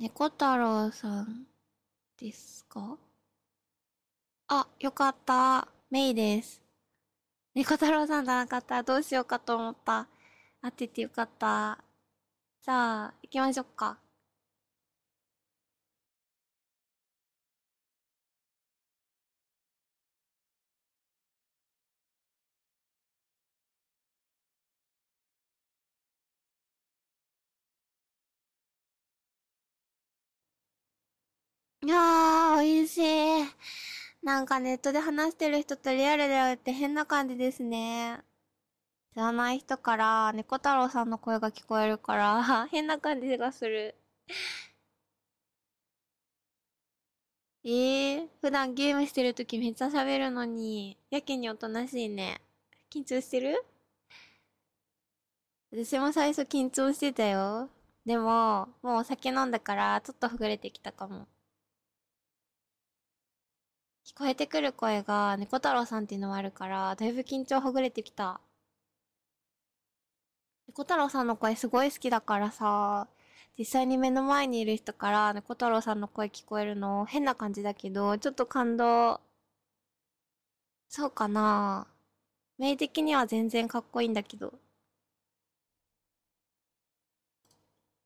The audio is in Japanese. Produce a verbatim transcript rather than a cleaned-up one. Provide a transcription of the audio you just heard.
猫太郎さんですか？あ、よかった。メイです。猫太郎さんじゃなかったらどうしようかと思った。会っててよかった。じゃあ、行きましょうか。いやー、美味しい。なんかネットで話してる人とリアルで会うって変な感じですね。知らない人から猫太郎さんの声が聞こえるから変な感じがする。ええー、普段ゲームしてるときめっちゃ喋るのに、やけにおとなしいね。緊張してる？私も最初緊張してたよ。でも、もうお酒飲んだからちょっとほぐれてきたかも。聞こえてくる声が猫太郎さんっていうのもあるから、だいぶ緊張ほぐれてきた。猫太郎さんの声すごい好きだからさ、実際に目の前にいる人から猫太郎さんの声聞こえるの変な感じだけど、ちょっと感動。そうかな。メイ的には全然かっこいいんだけど。